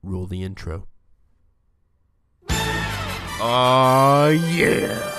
Roll the intro. Oh, yeah.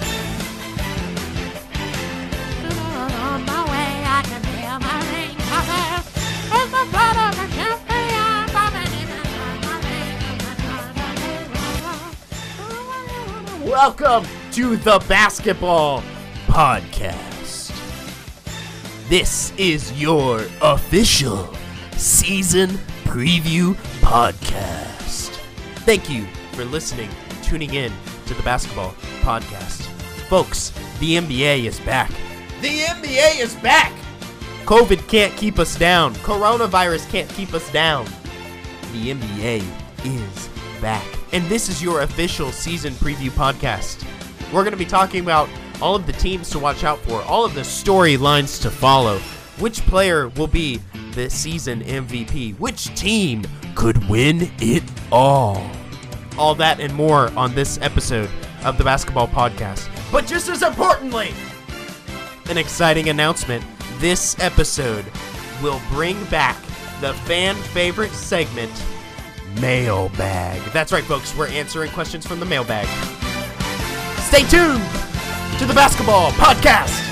Welcome to the Basketball Podcast. This is your official season preview podcast. Thank you for listening and tuning in to the Basketball Podcast. Folks, the NBA is back. The NBA is back! COVID can't keep us down. Coronavirus can't keep us down. The NBA is back. And this is your official season preview podcast. We're going to be talking about all of the teams to watch out for, all of the storylines to follow, which player will be the season MVP, which team could win it all. All that and more on this episode of the Basketball Podcast. But just as importantly, an exciting announcement. This episode will bring back the fan favorite segment, Mailbag. That's right, folks. We're answering questions from the mailbag. Stay tuned to the Basketball Podcast.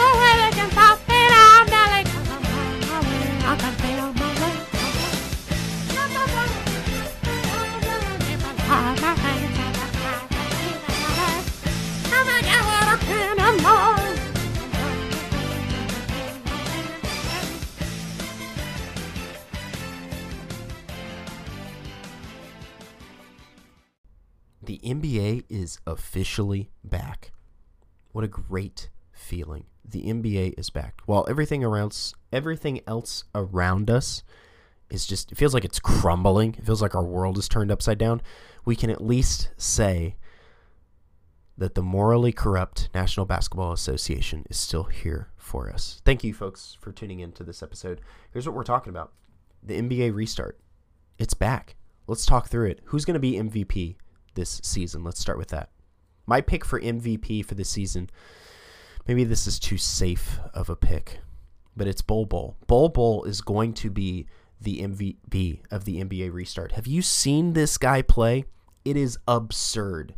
The NBA is officially back. What a great feeling. The NBA is back. While everything else around us is just, it feels like it's crumbling. It feels like our world is turned upside down. We can at least say that the morally corrupt National Basketball Association is still here for us. Thank you, folks, for tuning in to this episode. Here's what we're talking about. The NBA restart. It's back. Let's talk through it. Who's going to be MVP this season? Let's start with that. My pick for MVP for this season, maybe this is too safe of a pick, but it's Bol Bol. Bol Bol is going to be the MVP of the NBA restart. Have you seen this guy play? It is absurd.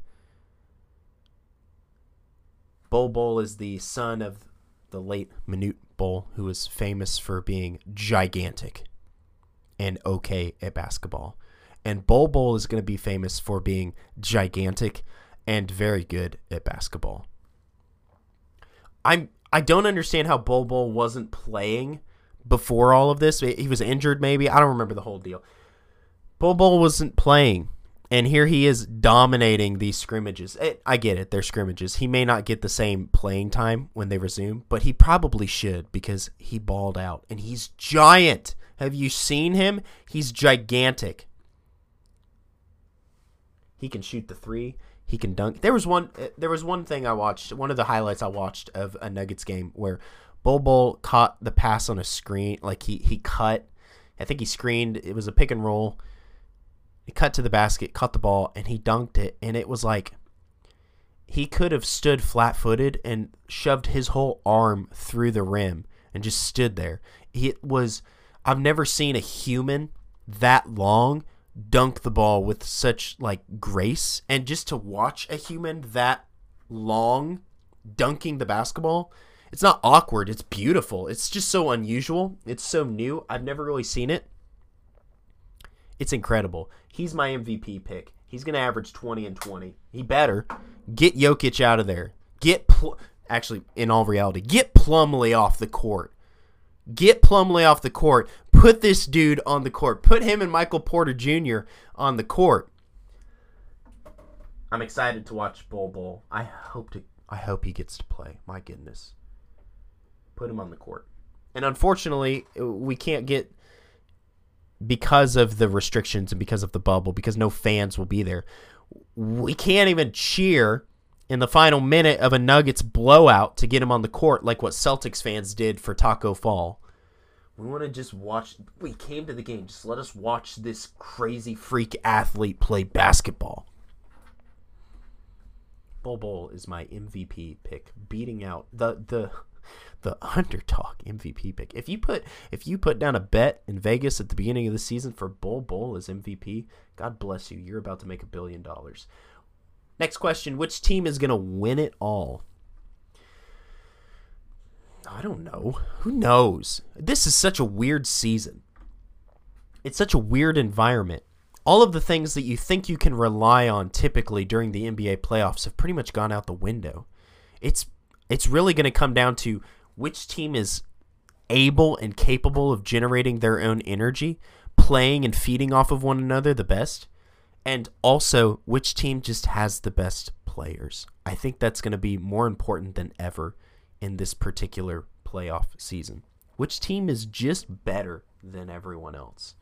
Bol Bol is the son of the late Manute Bol, who was famous for being gigantic and okay at basketball. And Bol Bol is going to be famous for being gigantic and very good at basketball. I don't understand how Bol Bol wasn't playing before all of this. He was injured maybe. I don't remember the whole deal. Bol Bol wasn't playing, and here he is dominating these scrimmages. I get it, they're scrimmages. He may not get the same playing time when they resume, but he probably should because he balled out, and he's giant. Have you seen him? He's gigantic. He can shoot the three. He can dunk. There was one thing I watched, one of the highlights I watched of a Nuggets game where Bol Bol caught the pass on a screen. Like he cut. I think he screened. It was a pick and roll. He cut to the basket, caught the ball, and he dunked it. And it was like he could have stood flat-footed and shoved his whole arm through the rim and just stood there. I've never seen a human that long dunk the ball with such like grace, and just to watch a human that long dunking the basketball, it's not awkward, it's beautiful. It's just so unusual. It's so new. I've never really seen it. It's incredible. He's my MVP pick. He's going to average 20 and 20. He better get Jokic out of there. Actually, in all reality, get Plumlee off the court. Get Plumlee off the court. Put this dude on the court. Put him and Michael Porter Jr. on the court. I'm excited to watch Bol Bol. I hope he gets to play. My goodness. Put him on the court. And unfortunately, we can't get, because of the restrictions and because of the bubble, because no fans will be there, we can't even cheer in the final minute of a Nuggets blowout to get him on the court like what Celtics fans did for Taco Fall. We want to just watch. We came to the game. Just let us watch this crazy freak athlete play basketball. Bol Bol is my MVP pick, beating out the The underdog MVP pick. If you put down a bet in Vegas at the beginning of the season for Bol Bol as MVP, God bless you. You're about to make $1 billion. Next question, which team is going to win it all? I don't know. Who knows? This is such a weird season. It's such a weird environment. All of the things that you think you can rely on typically during the NBA playoffs have pretty much gone out the window. It's really going to come down to which team is able and capable of generating their own energy, playing and feeding off of one another the best, and also which team just has the best players. I think that's going to be more important than ever in this particular playoff season. Which team is just better than everyone else?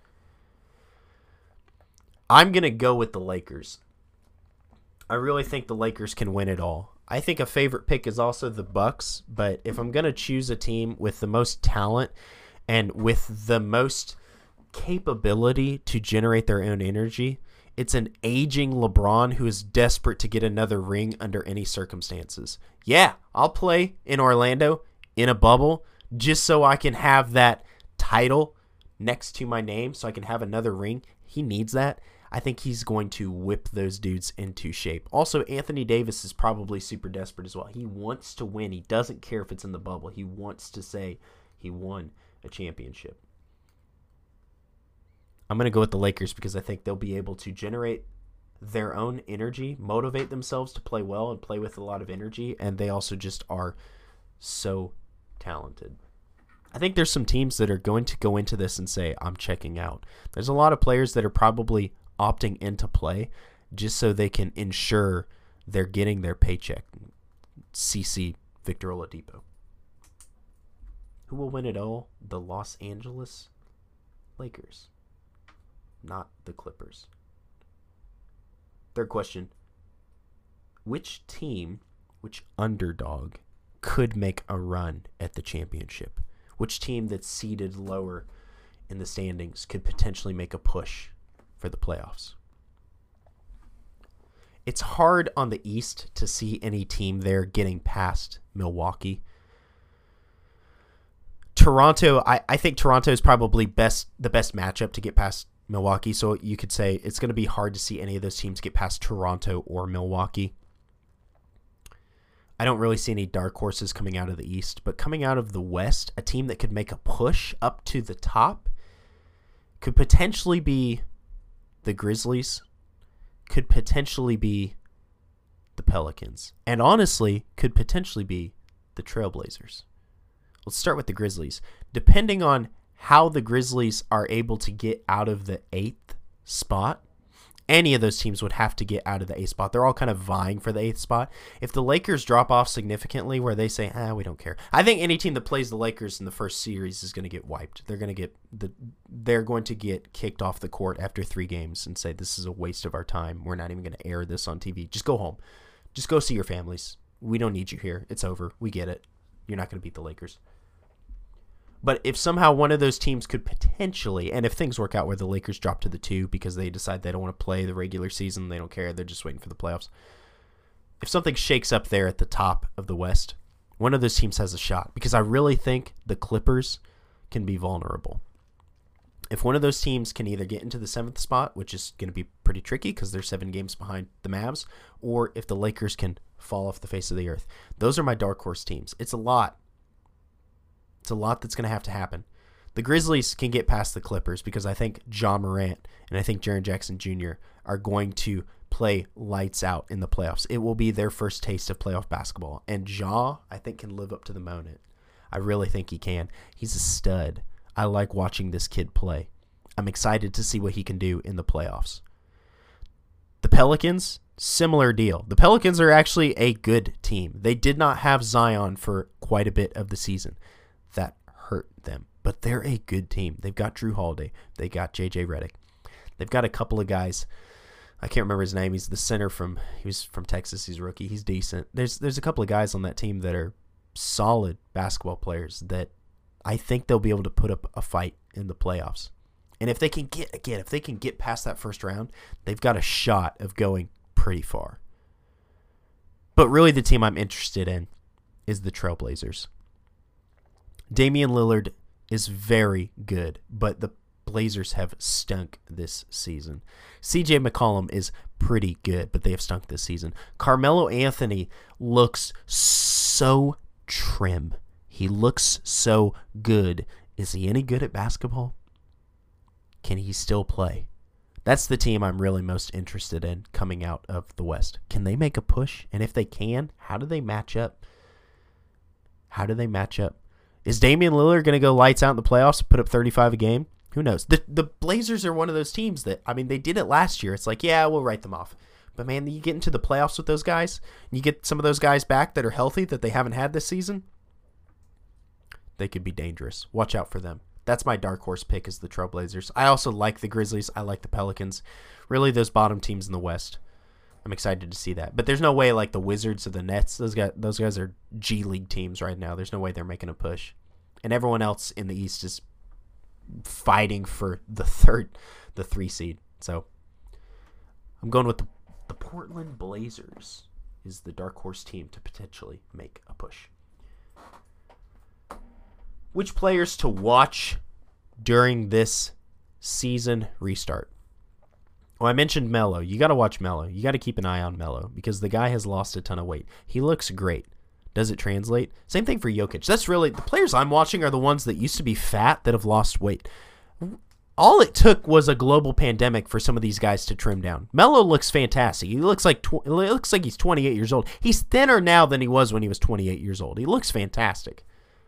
I'm going to go with the Lakers. I really think the Lakers can win it all. I think a favorite pick is also the Bucks, but if I'm going to choose a team with the most talent and with the most capability to generate their own energy, it's an aging LeBron who is desperate to get another ring under any circumstances. Yeah, I'll play in Orlando in a bubble just so I can have that title next to my name so I can have another ring. He needs that. I think he's going to whip those dudes into shape. Also, Anthony Davis is probably super desperate as well. He wants to win. He doesn't care if it's in the bubble. He wants to say he won a championship. I'm going to go with the Lakers because I think they'll be able to generate their own energy, motivate themselves to play well and play with a lot of energy, and they also just are so talented. I think there's some teams that are going to go into this and say, I'm checking out. There's a lot of players that are probably opting into play just so they can ensure they're getting their paycheck. CC Victor Oladipo. Who will win it all? The Los Angeles Lakers, not the Clippers. Third question. Which team, which underdog, could make a run at the championship? Which team that's seated lower in the standings could potentially make a push for the playoffs? It's hard on the East to see any team there getting past Milwaukee. Toronto, I think Toronto is probably the best matchup to get past Milwaukee, so you could say it's going to be hard to see any of those teams get past Toronto or Milwaukee. I don't really see any dark horses coming out of the East, but coming out of the West, a team that could make a push up to the top could potentially be the Grizzlies, could potentially be the Pelicans, and honestly, could potentially be the Trailblazers. Let's start with the Grizzlies. Depending on how the Grizzlies are able to get out of the 8th spot, any of those teams would have to get out of the 8th spot. They're all kind of vying for the 8th spot. If the Lakers drop off significantly where they say, we don't care. I think any team that plays the Lakers in the first series is going to get wiped. They're going to get kicked off the court after 3 games and say, this is a waste of our time. We're not even going to air this on TV. Just go home. Just go see your families. We don't need you here. It's over. We get it. You're not going to beat the Lakers. But if somehow one of those teams could potentially, and if things work out where the Lakers drop to the 2 because they decide they don't want to play the regular season, they don't care, they're just waiting for the playoffs. If something shakes up there at the top of the West, one of those teams has a shot because I really think the Clippers can be vulnerable. If one of those teams can either get into the 7th spot, which is going to be pretty tricky because they're 7 games behind the Mavs, or if the Lakers can fall off the face of the earth. Those are my dark horse teams. It's a lot. It's a lot that's going to have to happen. The Grizzlies can get past the Clippers because I think Ja Morant and I think Jaren Jackson Jr. are going to play lights out in the playoffs. It will be their first taste of playoff basketball. And Ja, I think, can live up to the moment. I really think he can. He's a stud. I like watching this kid play. I'm excited to see what he can do in the playoffs. The Pelicans, similar deal. The Pelicans are actually a good team. They did not have Zion for quite a bit of the season. That hurt them. But they're a good team. They've got Drew Holiday. They got J.J. Redick. They've got a couple of guys. I can't remember his name. He's the center he was from Texas. He's a rookie. He's decent. There's a couple of guys on that team that are solid basketball players that I think they'll be able to put up a fight in the playoffs. And if they can get past that first round, they've got a shot of going pretty far. But really the team I'm interested in is the Trailblazers. Damian Lillard is very good, but the Blazers have stunk this season. CJ McCollum is pretty good, but they have stunk this season. Carmelo Anthony looks so trim. He looks so good. Is he any good at basketball? Can he still play? That's the team I'm really most interested in coming out of the West. Can they make a push? And if they can, how do they match up? Is Damian Lillard going to go lights out in the playoffs and put up 35 a game? Who knows? The Blazers are one of those teams that, they did it last year. It's like, yeah, we'll write them off. But, man, you get into the playoffs with those guys, and you get some of those guys back that are healthy that they haven't had this season, they could be dangerous. Watch out for them. That's my dark horse pick is the Trailblazers. I also like the Grizzlies. I like the Pelicans. Really, those bottom teams in the West. I'm excited to see that. But there's no way like the Wizards or the Nets. Those guys are G League teams right now. There's no way they're making a push. And everyone else in the East is fighting for the 3 seed. So I'm going with the Portland Blazers is the dark horse team to potentially make a push. Which players to watch during this season restart? Well, I mentioned Melo. You got to watch Melo. You got to keep an eye on Melo because the guy has lost a ton of weight. He looks great. Does it translate? Same thing for Jokic. That's really the players I'm watching are the ones that used to be fat that have lost weight. All it took was a global pandemic for some of these guys to trim down. Melo looks fantastic. He looks like he's 28 years old. He's thinner now than he was when he was 28 years old. He looks fantastic.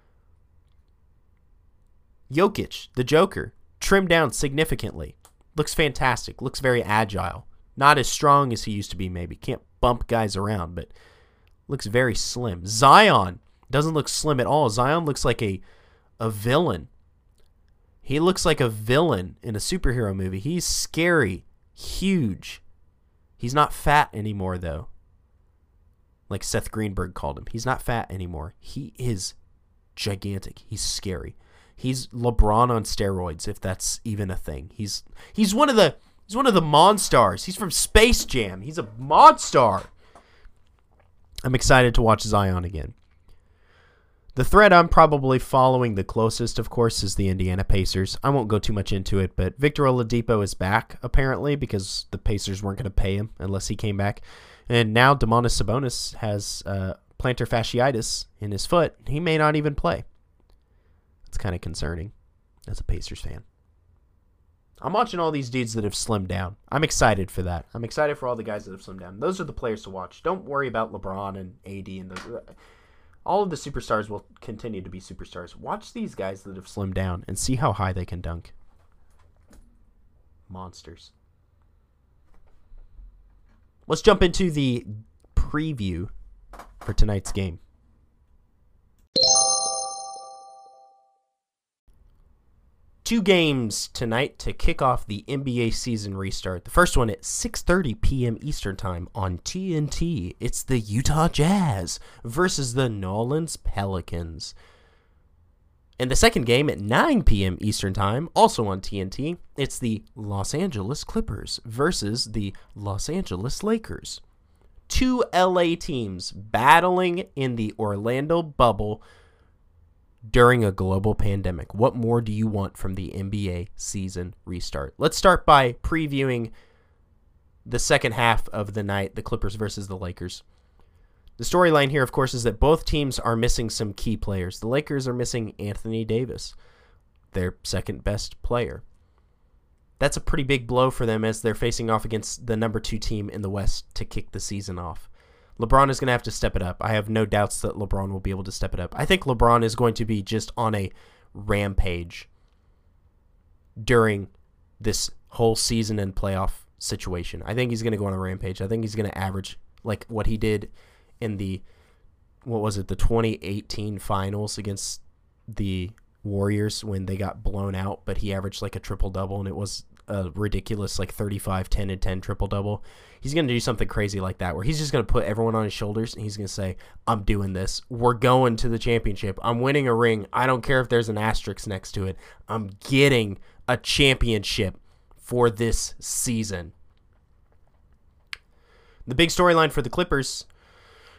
Jokic, the Joker, trimmed down significantly. Looks fantastic. Looks very agile. Not as strong as he used to be, maybe. Can't bump guys around, but looks very slim. Zion doesn't look slim at all. Zion looks like a villain. He looks like a villain in a superhero movie. He's scary, huge. He's not fat anymore, though. Like Seth Greenberg called him. He's not fat anymore. He is gigantic. He's scary. He's LeBron on steroids, if that's even a thing. He's one of the Monstars. He's from Space Jam. He's a Monstar. I'm excited to watch Zion again. The thread I'm probably following the closest, of course, is the Indiana Pacers. I won't go too much into it, but Victor Oladipo is back, apparently, because the Pacers weren't going to pay him unless he came back. And now Domantas Sabonis has plantar fasciitis in his foot. He may not even play. It's kind of concerning as a Pacers fan. I'm watching all these dudes that have slimmed down. I'm excited for that. I'm excited for all the guys that have slimmed down. Those are the players to watch. Don't worry about LeBron and AD and those. All of the superstars will continue to be superstars. Watch these guys that have slimmed down and see how high they can dunk. Monsters. Let's jump into the preview for tonight's game. Two games tonight to kick off the NBA season restart. The first one at 6:30 p.m. Eastern Time on TNT. It's the Utah Jazz versus the New Orleans Pelicans. And the second game at 9 p.m. Eastern Time, also on TNT, it's the Los Angeles Clippers versus the Los Angeles Lakers. Two LA teams battling in the Orlando bubble during a global pandemic. What more do you want from the NBA season restart? Let's start by previewing the second half of the night, the Clippers versus the Lakers. The storyline here, of course, is that both teams are missing some key players. The Lakers are missing Anthony Davis, their second best player. That's a pretty big blow for them as they're facing off against the number 2 team in the West to kick the season off. LeBron is going to have to step it up. I have no doubts that LeBron will be able to step it up. I think LeBron is going to be just on a rampage during this whole season and playoff situation. I think he's going to go on a rampage. I think he's going to average like what he did in the 2018 finals against the Warriors when they got blown out, but he averaged like a triple-double, and it was a ridiculous like 35, 10, and 10 triple-double. He's going to do something crazy like that where he's just going to put everyone on his shoulders and he's going to say, I'm doing this. We're going to the championship. I'm winning a ring. I don't care if there's an asterisk next to it. I'm getting a championship for this season. The big storyline for the Clippers,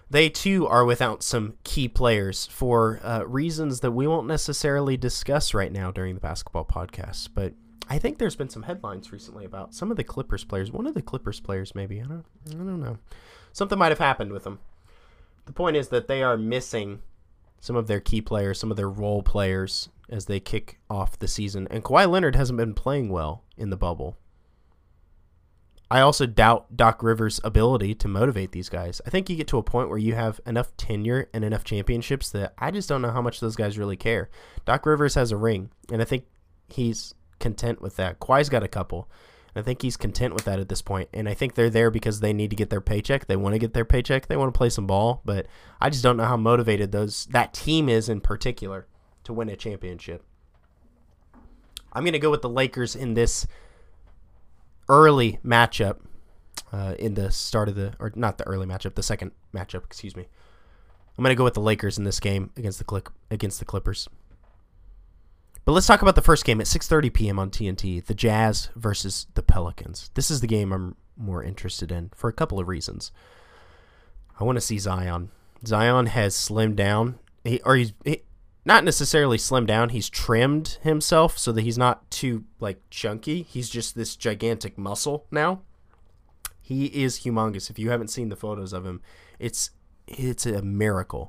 they too are without some key players for reasons that we won't necessarily discuss right now during the basketball podcast. But I think there's been some headlines recently about some of the Clippers players. One of the Clippers players, maybe. I don't know. Something might have happened with them. The point is that they are missing some of their key players, some of their role players as they kick off the season. And Kawhi Leonard hasn't been playing well in the bubble. I also doubt Doc Rivers' ability to motivate these guys. I think you get to a point where you have enough tenure and enough championships that I just don't know how much those guys really care. Doc Rivers has a ring, and I think he's content with that. Kawhi's got a couple, and I think he's content with that at this point. And I think they're there because they need to get their paycheck. They want to get their paycheck. They want to play some ball, but I just don't know how motivated that team is in particular to win a championship. I'm going to go with the Lakers in this early matchup in the start of the second matchup, excuse me. I'm going to go with the Lakers in this game against the Clippers. But let's talk about the first game at 6:30 p.m. on TNT, the Jazz versus the Pelicans. This is the game I'm more interested in for a couple of reasons. I want to see Zion. Zion has slimmed down. He's not necessarily slimmed down. He's trimmed himself so that he's not too chunky. He's just this gigantic muscle now. He is humongous. If you haven't seen the photos of him, it's a miracle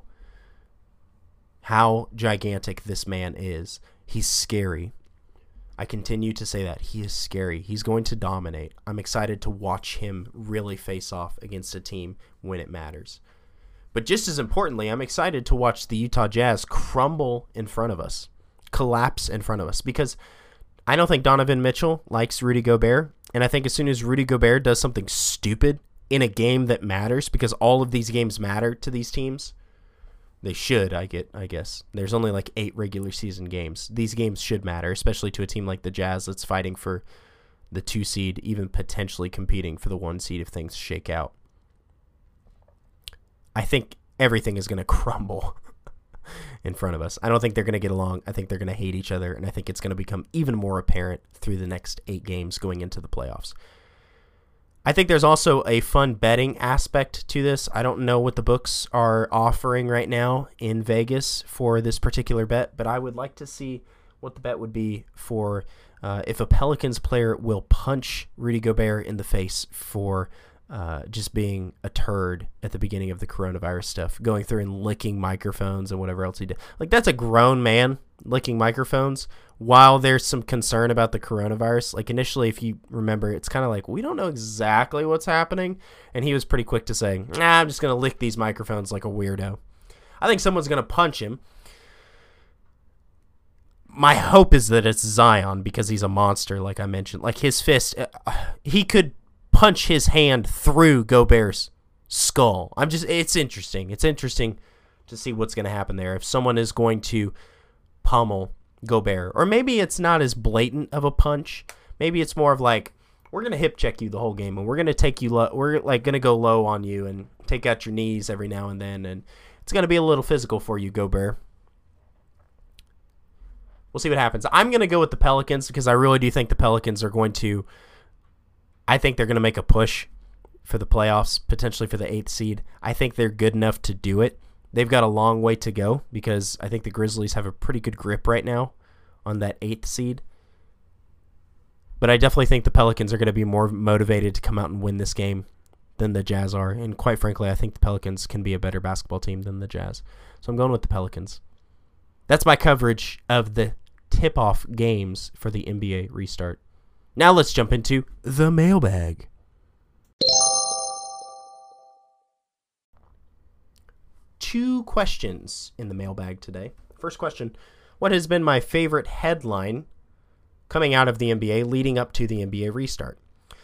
how gigantic this man is. He's scary. I continue to say that. He is scary. He's going to dominate. I'm excited to watch him really face off against a team when it matters. But just as importantly, I'm excited to watch the Utah Jazz crumble in front of us, collapse in front of us, because I don't think Donovan Mitchell likes Rudy Gobert, and I think as soon as Rudy Gobert does something stupid in a game that matters, because all of these games matter to these teams, they should, I guess. There's only 8 regular season games. These games should matter, especially to a team like the Jazz that's fighting for the 2 seed, even potentially competing for the 1 seed if things shake out. I think everything is going to crumble in front of us. I don't think they're going to get along. I think they're going to hate each other, and I think it's going to become even more apparent through the next 8 games going into the playoffs. I think there's also a fun betting aspect to this. I don't know what the books are offering right now in Vegas for this particular bet, but I would like to see what the bet would be for if a Pelicans player will punch Rudy Gobert in the face for just being a turd at the beginning of the coronavirus stuff, going through and licking microphones and whatever else he did. That's a grown man licking microphones while there's some concern about the coronavirus. Initially, if you remember, it's kind of we don't know exactly what's happening. And he was pretty quick to say, I'm just going to lick these microphones like a weirdo. I think someone's going to punch him. My hope is that it's Zion because he's a monster, like I mentioned. His fist, he could punch his hand through Gobert's skull. It's interesting. It's interesting to see what's going to happen there. If someone is going to pummel Gobert, or maybe it's not as blatant of a punch. Maybe it's more of we're going to hip check you the whole game, and we're going to take you low. We're going to go low on you and take out your knees every now and then, and it's going to be a little physical for you, Gobert. We'll see what happens. I'm going to go with the Pelicans because I really do think the Pelicans are going to. I think they're going to make a push for the playoffs, potentially for the 8th seed. I think they're good enough to do it. They've got a long way to go because I think the Grizzlies have a pretty good grip right now on that 8th seed. But I definitely think the Pelicans are going to be more motivated to come out and win this game than the Jazz are. And quite frankly, I think the Pelicans can be a better basketball team than the Jazz. So I'm going with the Pelicans. That's my coverage of the tip-off games for the NBA restart. Now let's jump into the mailbag. Two questions in the mailbag today. First question, what has been my favorite headline coming out of the NBA leading up to the NBA restart?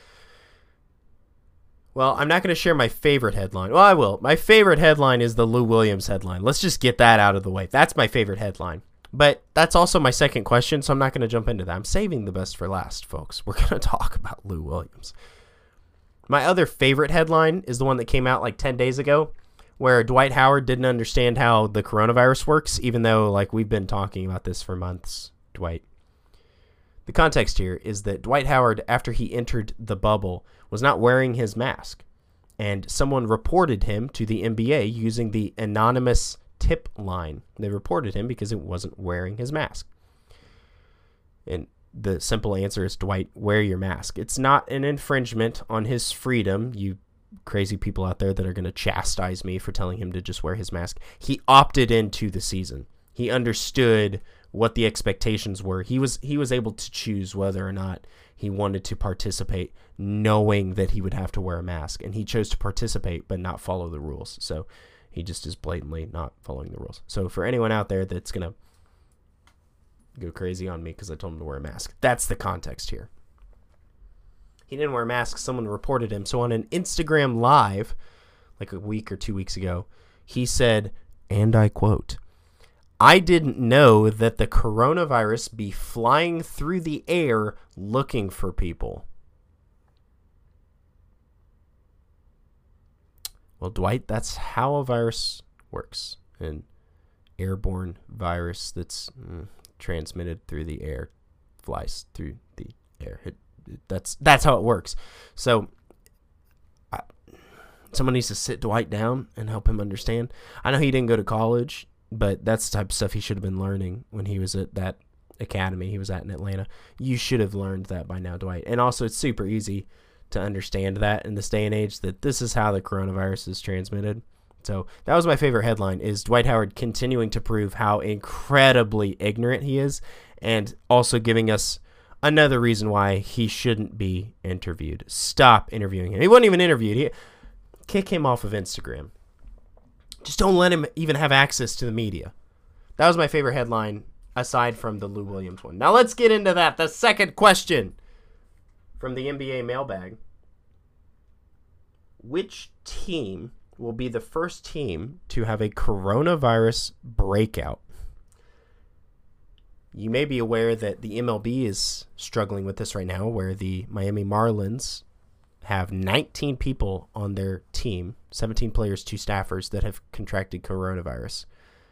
Well, I'm not going to share my favorite headline. Well, I will. My favorite headline is the Lou Williams headline. Let's just get that out of the way. That's my favorite headline. But that's also my second question, so I'm not going to jump into that. I'm saving the best for last, folks. We're going to talk about Lou Williams. My other favorite headline is the one that came out 10 days ago, where Dwight Howard didn't understand how the coronavirus works, even though we've been talking about this for months, Dwight. The context here is that Dwight Howard, after he entered the bubble, was not wearing his mask. And someone reported him to the NBA using the anonymous tip line. They reported him because he wasn't wearing his mask. And the simple answer is, Dwight, wear your mask. It's not an infringement on his freedom, you crazy people out there that are going to chastise me for telling him to just wear his mask. He opted into the season. He understood what the expectations were. He was able to choose whether or not he wanted to participate, knowing that he would have to wear a mask. And he chose to participate but not follow the rules. So he just is blatantly not following the rules. So for anyone out there that's going to go crazy on me because I told him to wear a mask, that's the context here. He didn't wear a mask. Someone reported him. So on an Instagram Live, like a week or 2 weeks ago, he said, and I quote, "I didn't know that the coronavirus be flying through the air looking for people." Well, Dwight, that's how a virus works. An airborne virus that's transmitted through the air flies through the air. That's how it works. So someone needs to sit Dwight down and help him understand. I know he didn't go to college, but that's the type of stuff he should have been learning when he was at that academy he was at in Atlanta. You should have learned that by now, Dwight. And also, it's super easy to understand that in this day and age, that this is how the coronavirus is transmitted. So that was my favorite headline, is Dwight Howard continuing to prove how incredibly ignorant he is, and also giving us another reason why he shouldn't be interviewed. Stop interviewing him. He wasn't even interviewed. Kick him off of Instagram. Just don't let him even have access to the media. That was my favorite headline, aside from the Lou Williams one. Now let's get into that. The second question from the NBA mailbag. Which team will be the first team to have a coronavirus breakout? You may be aware that the MLB is struggling with this right now, where the Miami Marlins have 19 people on their team, 17 players, 2 staffers, that have contracted coronavirus.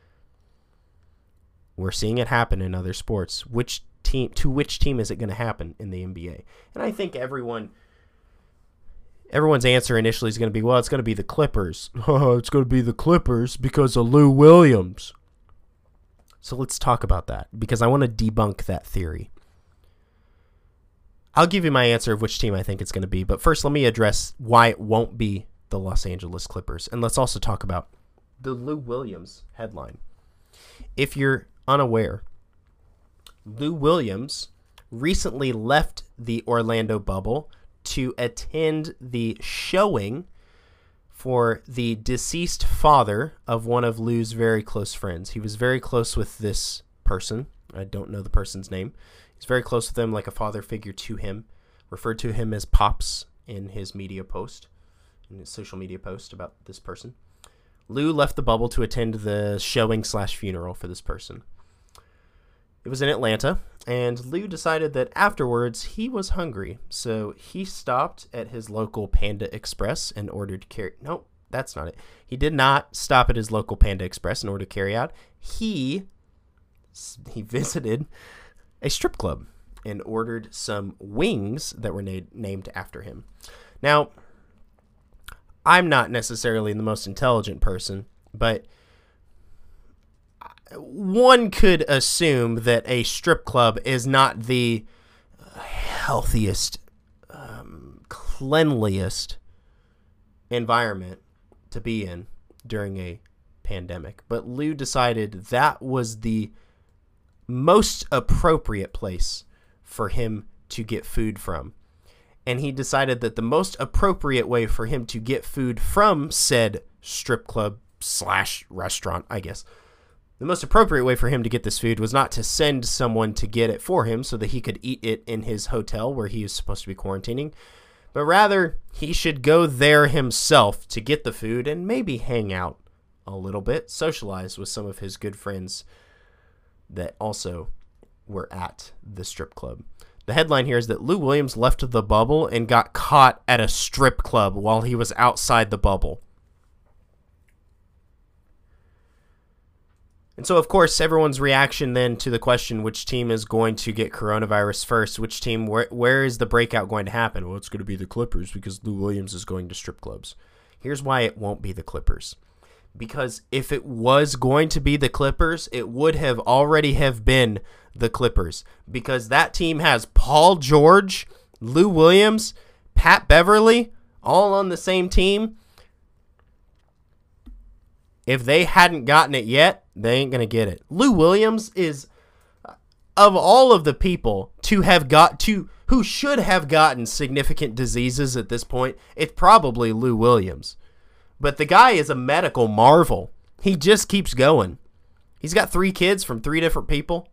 We're seeing it happen in other sports. Which team is it going to happen in the NBA? And I think everyone's answer initially is going to be, well, it's going to be the Clippers. It's going to be the Clippers because of Lou Williams. So let's talk about that, because I want to debunk that theory. I'll give you my answer of which team I think it's going to be, but first let me address why it won't be the Los Angeles Clippers. And let's also talk about the Lou Williams headline. If you're unaware, Lou Williams recently left the Orlando bubble to attend the showing for the deceased father of one of Lou's very close friends. He was very close with this person. I don't know the person's name. He's very close with him, like a father figure to him. Referred to him as Pops in his media post, in his social media post about this person. Lou left the bubble to attend the showing/funeral for this person. It was in Atlanta, and Lou decided that afterwards he was hungry, so he stopped at his local Panda Express and ordered Nope, that's not it. He did not stop at his local Panda Express in order to carry out. He visited a strip club and ordered some wings that were named after him. Now, I'm not necessarily the most intelligent person, but one could assume that a strip club is not the healthiest, cleanliest environment to be in during a pandemic. But Lou decided that was the most appropriate place for him to get food from. And he decided that the most appropriate way for him to get food from said strip club/restaurant, I guess, the most appropriate way for him to get this food was not to send someone to get it for him so that he could eat it in his hotel where he was supposed to be quarantining, but rather he should go there himself to get the food and maybe hang out a little bit, socialize with some of his good friends that also were at the strip club. The headline here is that Lou Williams left the bubble and got caught at a strip club while he was outside the bubble. And so, of course, everyone's reaction then to the question, which team is going to get coronavirus first? Which team, where is the breakout going to happen? Well, it's going to be the Clippers because Lou Williams is going to strip clubs. Here's why it won't be the Clippers. Because if it was going to be the Clippers, it would have already have been the Clippers. Because that team has Paul George, Lou Williams, Pat Beverly, all on the same team. If they hadn't gotten it yet, they ain't going to get it. Lou Williams is, of all of the people who should have gotten significant diseases at this point, it's probably Lou Williams. But the guy is a medical marvel. He just keeps going. He's got 3 kids from 3 different people.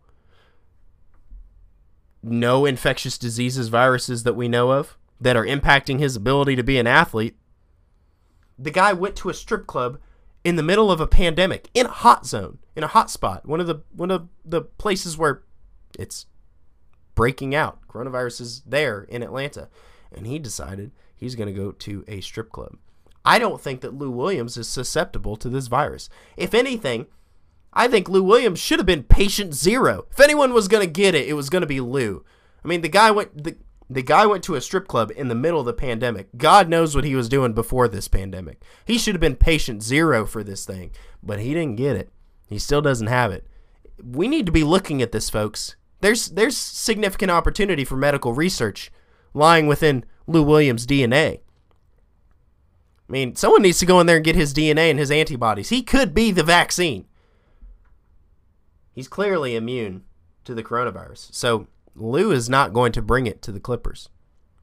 No infectious diseases, viruses that we know of that are impacting his ability to be an athlete. The guy went to a strip club in the middle of a pandemic, in a hot zone, in a hot spot, one of the places where it's breaking out. Coronavirus is there in Atlanta. And he decided he's going to go to a strip club. I don't think that Lou Williams is susceptible to this virus. If anything, I think Lou Williams should have been patient 0. If anyone was going to get it, it was going to be Lou. I mean, the guy went to a strip club in the middle of the pandemic. God knows what he was doing before this pandemic. He should have been patient 0 for this thing, but he didn't get it. He still doesn't have it. We need to be looking at this, folks. There's significant opportunity for medical research lying within Lou Williams' DNA. I mean, someone needs to go in there and get his DNA and his antibodies. He could be the vaccine. He's clearly immune to the coronavirus. So Lou is not going to bring it to the Clippers.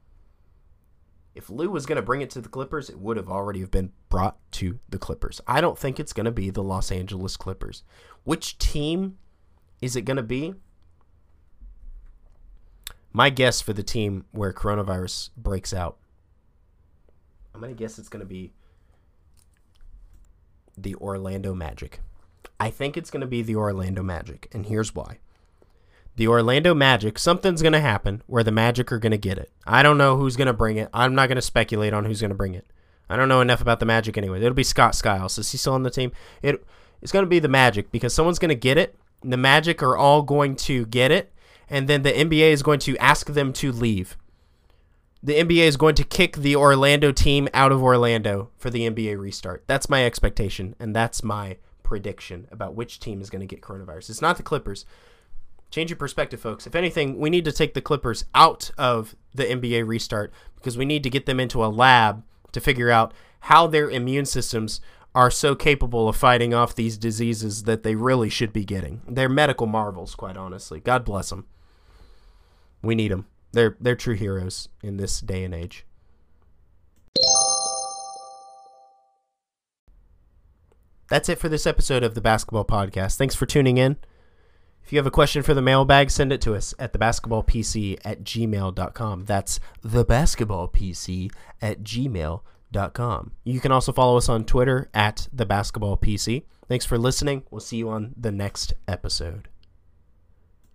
If Lou was going to bring it to the Clippers, it would have already been brought to the Clippers. I don't think it's going to be the Los Angeles Clippers. Which team is it going to be? My guess for the team where coronavirus breaks out, I'm going to guess it's going to be the Orlando Magic. I think it's going to be the Orlando Magic, and here's why. The Orlando Magic, something's going to happen where the Magic are going to get it. I don't know who's going to bring it. I'm not going to speculate on who's going to bring it. I don't know enough about the Magic anyway. It'll be Scott Skiles. Is he still on the team? It's going to be the Magic because someone's going to get it. The Magic are all going to get it, and then the NBA is going to ask them to leave. The NBA is going to kick the Orlando team out of Orlando for the NBA restart. That's my expectation, and that's my prediction about which team is going to get coronavirus. It's not the Clippers. Change your perspective, folks. If anything, we need to take the Clippers out of the NBA restart because we need to get them into a lab to figure out how their immune systems are so capable of fighting off these diseases that they really should be getting. They're medical marvels, quite honestly. God bless them. We need them. They're true heroes in this day and age. That's it for this episode of the Basketball Podcast. Thanks for tuning in. If you have a question for the mailbag, send it to us at thebasketballpc@gmail.com. That's thebasketballpc@gmail.com. You can also follow us on Twitter at thebasketballpc. Thanks for listening. We'll see you on the next episode.